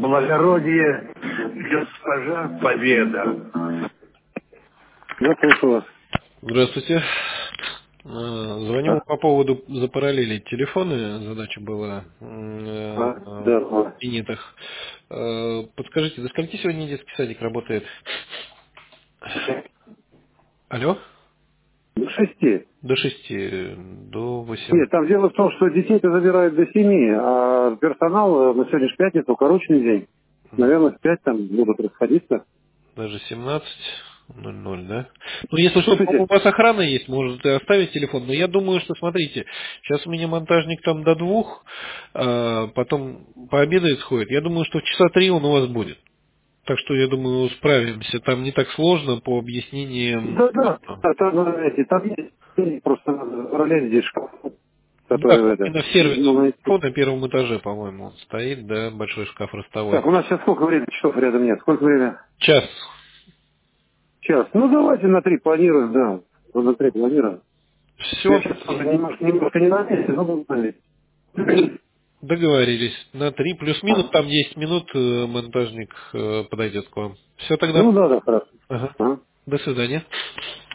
Благородие, госпожа Победа. Я слышу вас. Здравствуйте. Звоню Да, по поводу запараллелить телефоны. Задача была да. в Пинитах. Подскажите, до скольки сегодня детский садик работает? Алло? До 6. До 6, до 8. Нет, там дело в том, что детей-то забирают до 7, а персонал на сегодня ж пятница, укороченный день. Наверное, в 5 там будут расходиться. Даже 17:00, да? Ну, если что, Слушайте, у вас охрана есть, может оставить телефон. Но я думаю, что, смотрите, сейчас у меня монтажник там до 2, потом пообедает, сходит. Я думаю, что в часа 3 он у вас будет. Так что, я думаю, справимся. Там не так сложно по объяснениям. да, там есть, просто надо параллель здесь шкаф, Да, который это. именно в сервисе Ну, найти. на первом этаже, по-моему, он стоит, да, большой шкаф ростовой. Так, у нас сейчас сколько времени? Часов рядом нет. Сколько времени? Час. Час. Ну, давайте на 3 планируем, да. Вот на 3 планируем. Я Все, сейчас уже немножко не на месте, но буду на месте. договорились. На 3 плюс-минус, там 10 минут монтажник подойдет к вам. Все тогда. Ну, да, хорошо. Ага. Ага. До свидания.